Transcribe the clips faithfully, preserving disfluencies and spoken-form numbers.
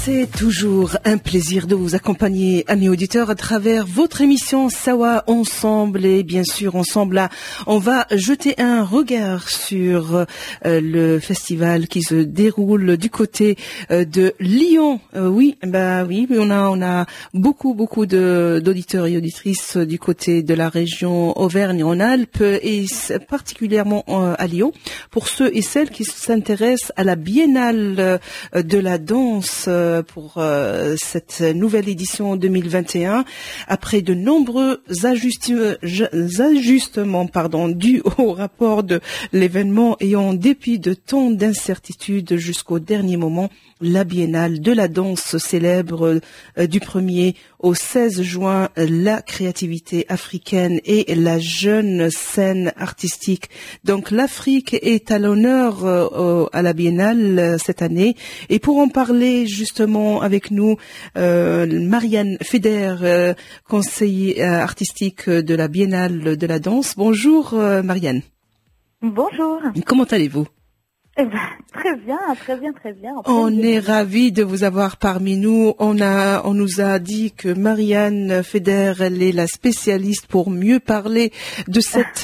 C'est toujours un plaisir de vous accompagner, amis auditeurs, à travers votre émission Sawa Ensemble. Et bien sûr, ensemble, là, on va jeter un regard sur euh, le festival qui se déroule du côté euh, de Lyon. Euh, oui, bah oui, on a on a beaucoup beaucoup de d'auditeurs et auditrices du côté de la région Auvergne-Rhône-Alpes et particulièrement euh, à Lyon. Pour ceux et celles qui s'intéressent à la Biennale euh, de la danse. Pour euh, cette nouvelle édition deux mille vingt et un, après de nombreux ajustements, ajustements pardon, dus au rapport de l'événement et en dépit de tant d'incertitudes jusqu'au dernier moment, la Biennale de la danse célèbre euh, du premier au seize juin la créativité africaine et la jeune scène artistique. Donc l'Afrique est à l'honneur euh, à la Biennale euh, cette année. Et pour en parler justement avec nous, euh, Marianne Feder, euh, conseillère euh, artistique de la Biennale de la danse. Bonjour euh, Marianne. Bonjour. Comment allez-vous? Eh ben, très bien, très bien, très bien. On est ravis de vous avoir parmi nous. On a, on nous a dit que Marianne Feder, elle est la spécialiste pour mieux parler de cette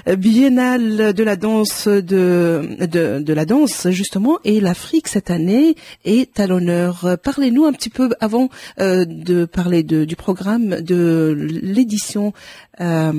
biennale de la danse, de, de, de la danse, justement. Et l'Afrique, cette année, est à l'honneur. Parlez-nous un petit peu avant euh, de parler de, du programme de l'édition euh,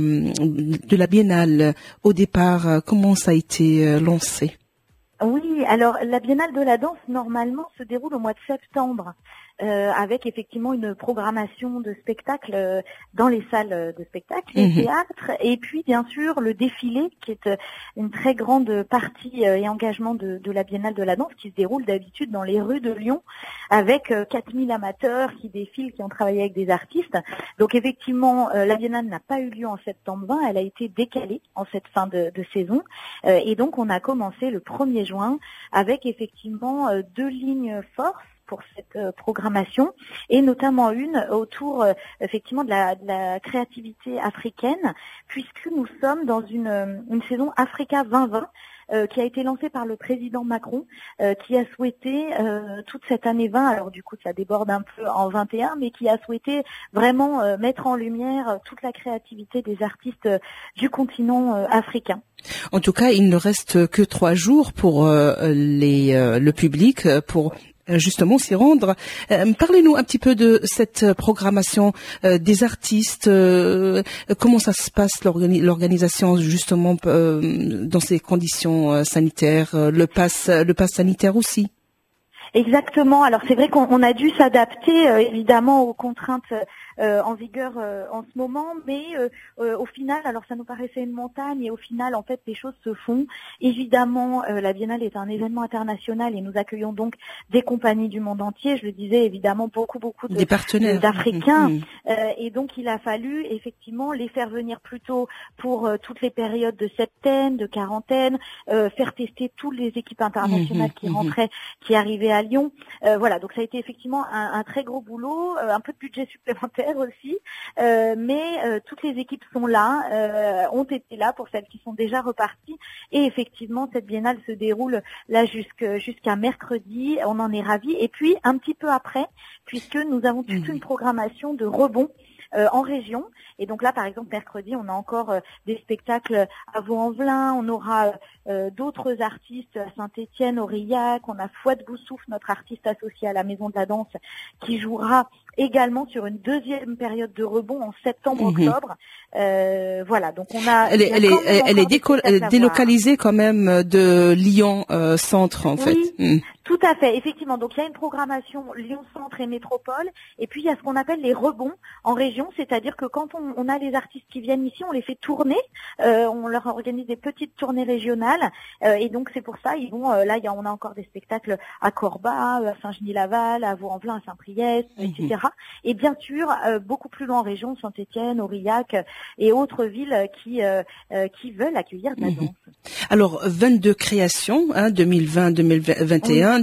de la biennale. Au départ, comment ça a été euh, lancé? Oui, alors la Biennale de la danse, normalement, se déroule au mois de septembre, euh, avec effectivement une programmation de spectacles euh, dans les salles de spectacle, les mmh. théâtres, et puis bien sûr le défilé, qui est euh, une très grande partie euh, et engagement de, de la Biennale de la danse, qui se déroule d'habitude dans les rues de Lyon, avec euh, quatre mille amateurs qui défilent, qui ont travaillé avec des artistes. Donc effectivement, euh, la Biennale n'a pas eu lieu en septembre vingt, elle a été décalée en cette fin de, de saison, euh, et donc on a commencé le premier juin avec effectivement euh, deux lignes forces pour cette euh, programmation, et notamment une autour euh, effectivement de la, de la créativité africaine, puisque nous sommes dans une, une saison Africa vingt vingt euh, qui a été lancée par le président Macron, euh, qui a souhaité euh, toute cette année vingt, alors du coup ça déborde un peu en vingt et un, mais qui a souhaité vraiment euh, mettre en lumière toute la créativité des artistes euh, du continent euh, africain. En tout cas, il ne reste que trois jours pour euh, les, euh, le public pour justement s'y rendre. Euh, parlez-nous un petit peu de cette programmation euh, des artistes. Euh, comment ça se passe l'organi- l'organisation justement euh, dans ces conditions euh, sanitaires, euh, le pass, le pass sanitaire aussi. Exactement. Alors c'est vrai qu'on on a dû s'adapter euh, évidemment aux contraintes euh, en vigueur euh, en ce moment, mais euh, euh, au final, alors ça nous paraissait une montagne, et au final, en fait, les choses se font. Évidemment, euh, la Biennale est un événement international et nous accueillons donc des compagnies du monde entier. Je le disais, évidemment, beaucoup, beaucoup de, des partenaires de, d'Africains, mmh. euh, et donc il a fallu effectivement les faire venir plus tôt pour euh, toutes les périodes de septaine, de quarantaine, euh, faire tester toutes les équipes internationales mmh. qui rentraient, qui arrivaient à Lyon. Euh, voilà, donc ça a été effectivement un, un très gros boulot, euh, un peu de budget supplémentaire aussi, euh, mais euh, toutes les équipes sont là, euh, ont été là pour celles qui sont déjà reparties, et effectivement cette biennale se déroule là jusqu'à, jusqu'à mercredi, on en est ravis, et puis un petit peu après, puisque nous avons toute une programmation de rebond Euh, en région. Et donc là, par exemple, mercredi, on a encore euh, des spectacles à Vaux-en-Velin, on aura euh, d'autres artistes à Saint-Étienne, Aurillac, on a Fouad Boussouf, notre artiste associé à la Maison de la Danse, qui jouera également sur une deuxième période de rebond en septembre-octobre. Mmh. Euh, voilà, donc on a... Elle est, elle est, elle est déco- délocalisée quand même de Lyon euh, centre, en fait. Oui, mmh. Tout à fait, effectivement. Donc il y a une programmation Lyon-Centre et Métropole, et puis il y a ce qu'on appelle les rebonds en région, c'est-à-dire que quand on, on a les artistes qui viennent ici, on les fait tourner, euh, on leur organise des petites tournées régionales, euh, et donc c'est pour ça, ils vont, euh, là il y a, on a encore des spectacles à Corba, à Saint-Genis-Laval, à Vaux-en-Velin, à Saint-Priest, mmh. et cetera. Et bien sûr, euh, beaucoup plus loin en région, Saint-Étienne, Aurillac et autres villes qui, euh, euh, qui veulent accueillir de la danse. Alors, vingt-deux créations, hein, deux mille vingt deux mille vingt et un, oui.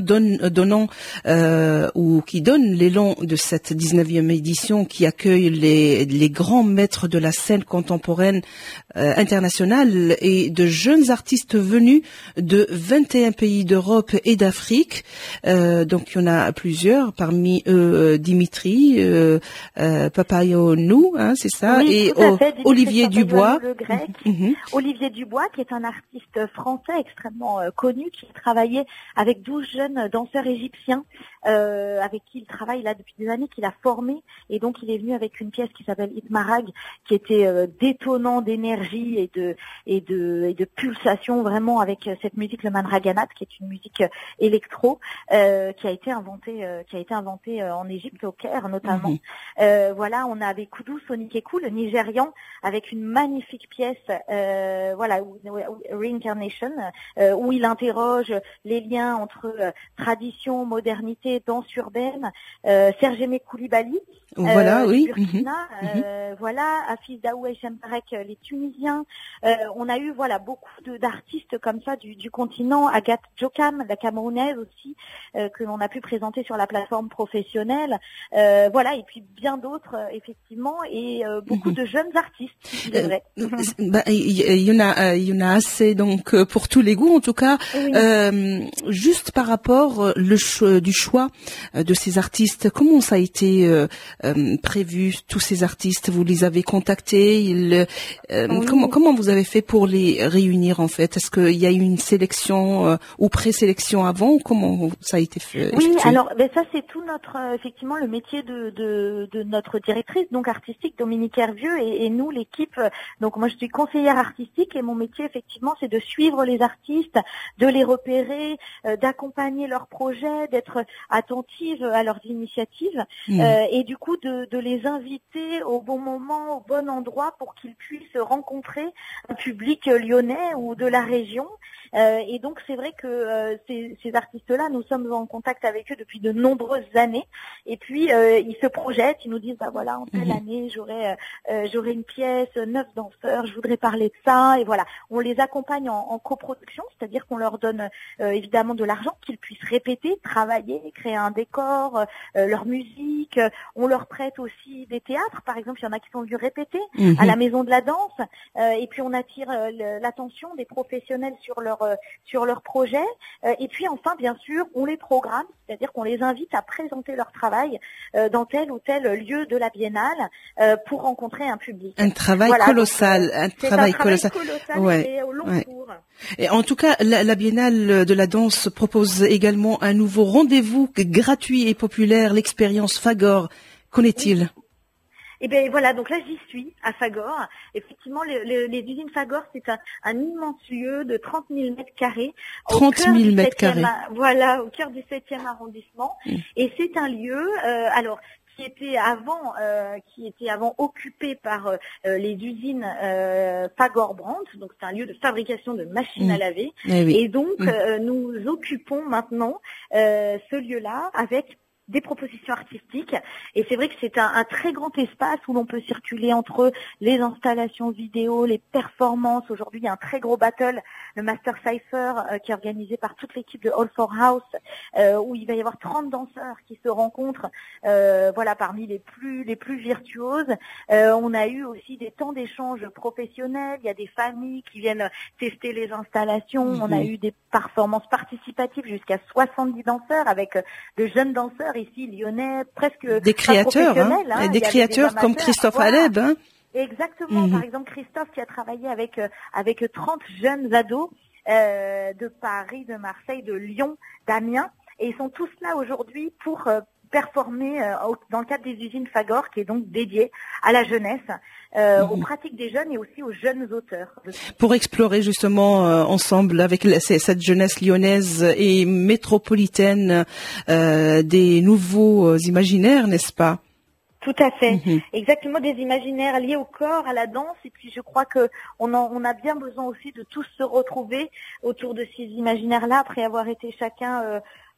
donne, donnant euh, ou qui donne l'élan de cette dix-neuvième édition qui accueille les, les grands maîtres de la scène contemporaine euh, internationale et de jeunes artistes venus de vingt et un pays d'Europe et d'Afrique. Euh, donc il y en a plusieurs, parmi eux Dimitri euh, euh, Papayonou, hein, c'est ça, oui, et o- fait, Olivier Dubois. Le grec. Mm-hmm. Olivier Dubois, qui est un artiste français extrêmement euh, connu, qui a travaillé avec douze jeunes danseurs égyptiens, euh, avec qui il travaille là depuis des années, qu'il a formé, et donc il est venu avec une pièce qui s'appelle Itmarag, qui était euh, détonnant d'énergie et de et de et de pulsation vraiment avec euh, cette musique, le manraganat, qui est une musique euh, électro, euh, qui a été inventée euh, qui a été inventée euh, en Égypte, au Caire notamment. Mm-hmm. Euh, voilà, on a avec Kudu Sonikeku, le Nigérian, avec une magnifique pièce, euh, voilà, Reincarnation, euh, où il interroge les liens entre euh, tradition, modernité, danse urbaine. Euh, Serge Aimé Koulibaly, voilà, euh, oui. Burkina, mm-hmm. euh, voilà, Hafiz Daou et Chembarek, les Tunisiens. Euh, on a eu voilà beaucoup de, d'artistes comme ça du, du continent. Agathe Jokam, la Camerounaise aussi, euh, que l'on a pu présenter sur la plateforme professionnelle. Euh, voilà, et puis bien d'autres euh, effectivement, et euh, beaucoup mm-hmm. de jeunes artistes, je dirais. Euh, bah, il y en a, il y en a assez donc pour tous les goûts en tout cas. Oui. Euh, juste par rapport le cho- du choix de ces artistes, comment ça a été euh, euh, prévu? Tous ces artistes, vous les avez contactés, ils, euh, oui. comment comment vous avez fait pour les réunir en fait? Est-ce qu'il y a eu une sélection euh, ou présélection avant, ou comment ça a été fait? Oui, effectué? alors ben ça c'est tout notre euh, effectivement le métier de, de de notre directrice donc artistique Dominique Hervieux, et, et nous l'équipe. Donc moi je suis conseillère artistique et mon métier effectivement c'est de suivre les artistes, de les repérer, euh, d'accompagner leurs projets, d'être attentive à leurs initiatives mmh. euh, et du coup de, de les inviter au bon moment, au bon endroit pour qu'ils puissent rencontrer un public lyonnais ou de la région. Euh, et donc c'est vrai que euh, ces, ces artistes-là, nous sommes en contact avec eux depuis de nombreuses années. Et puis euh, ils se projettent, ils nous disent bah voilà en telle mmh. année j'aurai euh, j'aurai une pièce, neuf danseurs, je voudrais parler de ça. Et voilà, on les accompagne en, en coproduction, c'est-à-dire qu'on leur donne euh, évidemment de l'argent qu'ils puissent répéter, travailler, créer un décor, euh, leur musique. On leur prête aussi des théâtres, par exemple, il y en a qui sont venus répéter mmh. à la Maison de la Danse. Euh, et puis on attire euh, l'attention des professionnels sur leur euh, sur leur projet. Euh, et puis enfin, bien sûr, on les programme, c'est-à-dire qu'on les invite à présenter leur travail euh, dans tel ou tel lieu de la Biennale euh, pour rencontrer un public. Un travail voilà, colossal, donc, euh, un, un travail un travail colossal, colossal ouais, et au long ouais. cours. Et en tout cas, la, la Biennale de la danse propose également un nouveau rendez-vous gratuit et populaire, l'expérience Fagor. Qu'en est-il? Oui. Et ben voilà, donc là j'y suis à Fagor. Effectivement, le, le, les usines Fagor, c'est un, un immense lieu de trente mille mètres carrés. trente mille mètres carrés. Voilà, au cœur du septième arrondissement. Mmh. Et c'est un lieu, euh, alors qui était avant, euh, qui était avant occupé par euh, les usines euh, Fagor Brandt. Donc c'est un lieu de fabrication de machines mmh. à laver. Eh oui. Et donc mmh. euh, nous occupons maintenant euh, ce lieu-là avec des propositions artistiques, et c'est vrai que c'est un, un très grand espace où l'on peut circuler entre les installations vidéo, les performances. Aujourd'hui, il y a un très gros battle, le Master Cypher, euh, qui est organisé par toute l'équipe de All for House, euh, où il va y avoir trente danseurs qui se rencontrent, euh, voilà, parmi les plus les plus virtuoses. Euh, on a eu aussi des temps d'échange professionnels. Il y a des familles qui viennent tester les installations. Mmh. On a eu des performances participatives jusqu'à soixante-dix danseurs avec de jeunes danseurs ici lyonnais, presque des créateurs, hein, hein. des créateurs des comme Christophe voilà. Aleb. Hein. Exactement. Mm-hmm. Par exemple, Christophe qui a travaillé avec euh, avec trente jeunes ados euh, de Paris, de Marseille, de Lyon, d'Amiens, et ils sont tous là aujourd'hui pour euh, performer euh, dans le cadre des usines Fagor, qui est donc dédiée à la jeunesse, euh, mmh. aux pratiques des jeunes et aussi aux jeunes auteurs. Pour explorer justement euh, ensemble avec la, cette jeunesse lyonnaise et métropolitaine euh, des nouveaux euh, imaginaires, n'est-ce pas? Tout à fait, mmh. exactement, des imaginaires liés au corps, à la danse, et puis je crois que on, en, on a bien besoin aussi de tous se retrouver autour de ces imaginaires-là après avoir été chacun euh,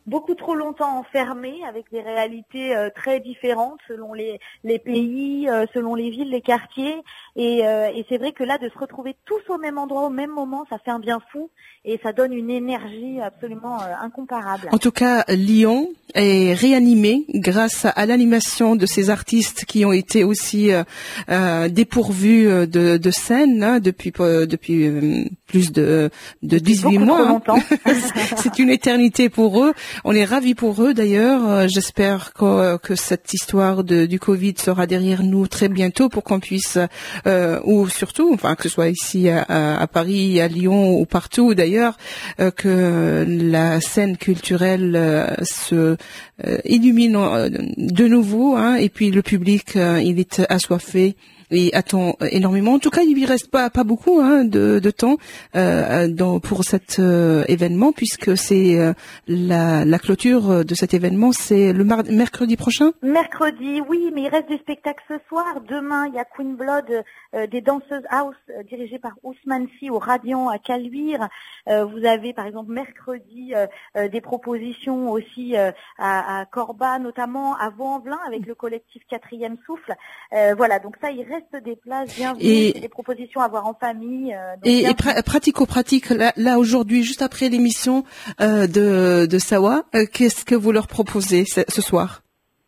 beaucoup trop longtemps enfermés avec des réalités euh, très différentes selon les, les pays, euh, selon les villes, les quartiers. Et, euh, et c'est vrai que là, de se retrouver tous au même endroit, au même moment, ça fait un bien fou et ça donne une énergie absolument euh, incomparable. En tout cas, Lyon est réanimé grâce à l'animation de ces artistes qui ont été aussi euh, euh, dépourvus de, de scène hein, depuis euh, depuis euh, plus de de dix-huit mois. Hein. C'est une éternité pour eux. On est ravis pour eux d'ailleurs. J'espère que, que cette histoire de, du Covid sera derrière nous très bientôt pour qu'on puisse euh, ou surtout, enfin que ce soit ici à, à Paris, à Lyon ou partout d'ailleurs, euh, que la scène culturelle euh, se euh, illumine euh, de nouveau, hein, et puis le public, euh, il est assoiffé et attend énormément. En tout cas, il lui reste pas pas beaucoup hein, de, de temps euh, dans, pour cet euh, événement, puisque c'est euh, la, la clôture de cet événement, c'est le mar- mercredi prochain. Mercredi, oui, mais il reste des spectacles ce soir. Demain, il y a Queen Blood, euh, des danseuses house euh, dirigées par Ousmane Sy au Radiant à Caluire. Euh, vous avez par exemple mercredi euh, euh, des propositions aussi euh, à, à Corba, notamment à Vaux-en-Velin avec le collectif Quatrième Souffle. Euh, voilà, donc ça, il reste des places bienvenues, et des propositions à voir en famille. Euh, et et pra- pratico-pratique, là, là aujourd'hui, juste après l'émission euh, de, de Sawa, euh, qu'est-ce que vous leur proposez ce, ce soir?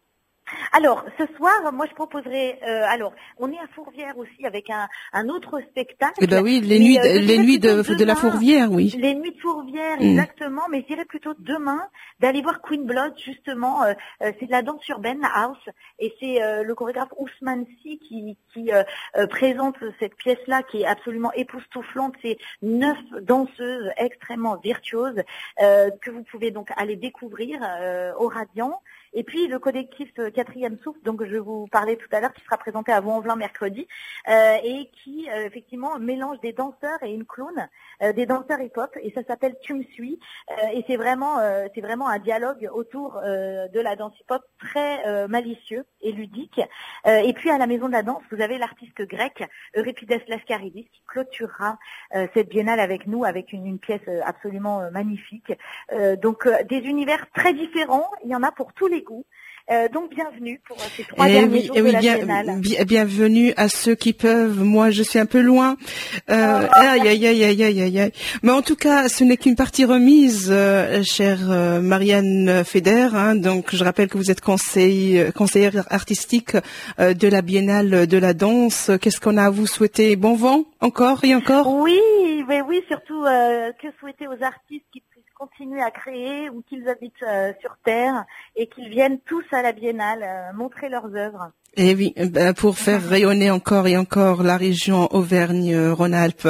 Alors, ce soir, moi, je proposerais. Euh, alors, on est à Fourvière aussi avec un, un autre spectacle. Eh ben oui, les mais, nuits, de, euh, les nuits de, demain, de la Fourvière, oui. Les nuits de Fourvière, mmh. exactement. Mais je dirais plutôt demain d'aller voir Queen Blood, justement. Euh, euh, c'est de la danse urbaine, la house, et c'est euh, le chorégraphe Ousmane Sy qui, qui euh, euh, présente cette pièce-là, qui est absolument époustouflante. C'est neuf danseuses extrêmement virtuoses euh, que vous pouvez donc aller découvrir euh, au Radiant. Et puis le collectif Quatrième Souffle, donc je vous parlais tout à l'heure, qui sera présenté à Vaux-en-Velin mercredi, euh, et qui euh, effectivement mélange des danseurs et une clown, euh, des danseurs hip-hop, et ça s'appelle Tu me suis, euh, et c'est vraiment euh, c'est vraiment un dialogue autour euh, de la danse hip-hop très euh, malicieux et ludique. Euh, et puis à la Maison de la Danse, vous avez l'artiste grec Euripides Lascaridis qui clôturera euh, cette biennale avec nous, avec une, une pièce absolument euh, magnifique. Euh, donc euh, des univers très différents, il y en a pour tous les goûts. Euh, donc bienvenue pour ces trois et derniers oui, jours et de oui, la bien, biennale. Bien, bienvenue à ceux qui peuvent. Moi, je suis un peu loin. Euh, oh. Aïe, aïe, aïe, aïe, aïe, aïe, aïe. Mais en tout cas, ce n'est qu'une partie remise, euh, chère euh, Marianne Feder. Hein, donc, je rappelle que vous êtes conseil, conseillère artistique euh, de la Biennale de la danse. Qu'est-ce qu'on a à vous souhaiter? Bon vent, encore et encore. Oui, mais oui, surtout euh, que souhaiter aux artistes qui continuer à créer ou qu'ils habitent euh, sur Terre et qu'ils viennent tous à la Biennale euh, montrer leurs œuvres. Et oui, ben pour faire rayonner encore et encore la région Auvergne-Rhône-Alpes.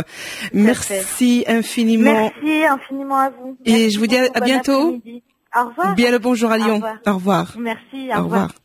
Merci infiniment. Merci infiniment à vous. Et Merci je vous dis à, à bientôt. Au revoir. Bien le bonjour à Lyon. Au revoir. Au revoir. Merci, au, au revoir. revoir.